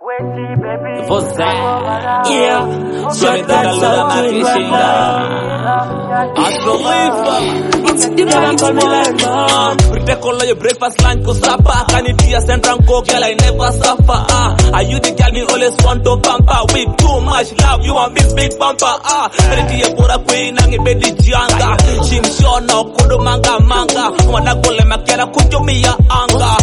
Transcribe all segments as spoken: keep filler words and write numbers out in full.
Você, yeah, só me dá a lua na piscina. It's the man call me like mom. Prepare call your breakfast, lunch, go supper. Can it be a central coke, girl, I never suffer. Ah, are you the girl me always want to pamper? With too much love, you want this big bumper. Ah, ready to put a queen and a baby janga. Shin shona, kudo manga manga. Wanna call him a kera, kujo me ya anga.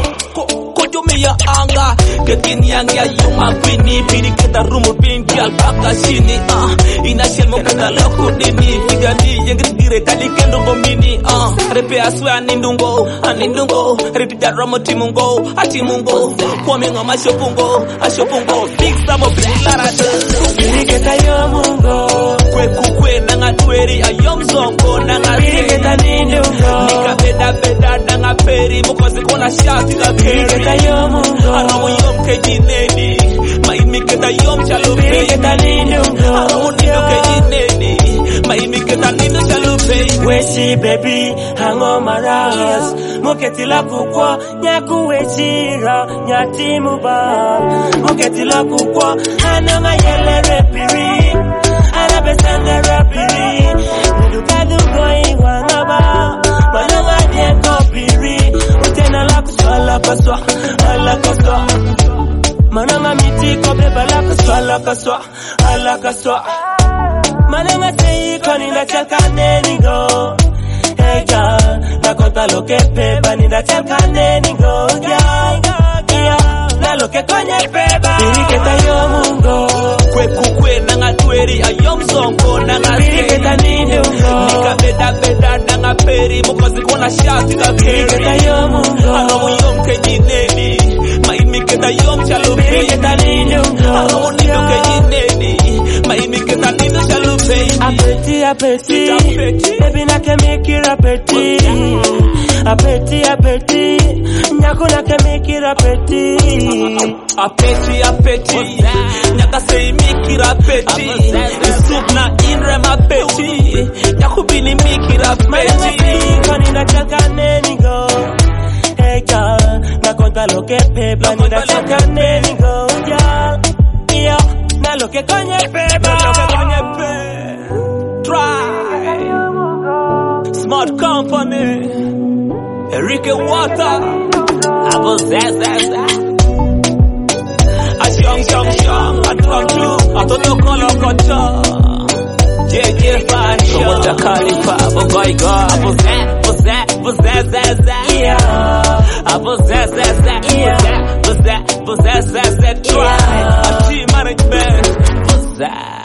Kujo me ya anga. Getting young, yeah, you my queenie. Piri get a room of being girl, baka shini. Ah, in a shell, mokata loko dini. Figani, yang dire kali kendo bomini. Ah, repe aswe anindungo, anindungo. Repe that ramo timungo, atimungo. Kwame ngoma shopungo, ashopungo. Big samo brillara de. Piri get a yomungo. Kwe kukwe nanga tueri a yom zongo nanga. Piri get a nindungo. Nika beda beda nanga peri. Mukosi kona shati ka keri. Piri get a yomungo. Aramu yom kejineni. Maimi keta yom chalo peri. Piri get a nindungo. Aramu nindo kejineni. Maimi keta nindo chalo peri. Weshi baby, hang on my ras. Moketi la kukwa, nyaku weshira, nyati muba. Moketi la kukwa, ananga yele repiri. Anabesende repiri. Nudukadu goi wangaba. Mananga dieko piri. Utena la kuswa la kaswa, ala kaswa. Mananga miti kobe bala kaswa la kaswa, ala kaswa. Mananga sei koni na chalka nenigo. Hey girl, na konta lo que pepa ni na chalka nenigo. Yeah, yeah, na lo que konye pepa. Piri que ta yomungo. Kwe kukwe nanga tueri a yom zongo nanga. Piri que ta nindungo. Nika beda beda nanga peri. Mukosi kona shati ka Piri que keri. ta yomungo. Aramu yom kejineni. Maimi keta yom chalo Piri peri. que ta nindungo. Aramu nindo kejineni. Maimi keta nindo chalo peri. Apeti, apeti, Apeti. baby na ke make it apeti. Apeti, apeti, nyako na ke make it apeti. Apeti, apeti, nyaka say mikira peti. Soup na inre ma peti. Nyaku bini mikira Mananga peti. sei koni na chalka nenigo. Hey girl, na konta lo que pepa ni na chalka nenigo. Yeah, yeah, na lo que konye pepa. Try Smart Company, Enrique Water, Abo Zazaza, Ashong Shong Shong, Atotu, Atoto Kolo Koto, J J Fashion, Kowota Khalifa, Bogoy Go, Abo Zaz, Abo Zaz, Abo Zazaza, Yeah, Abo Zazaza, Yeah. Abo Zaz, Abo Zazaza, Try, Ati Management, Abo Zaz.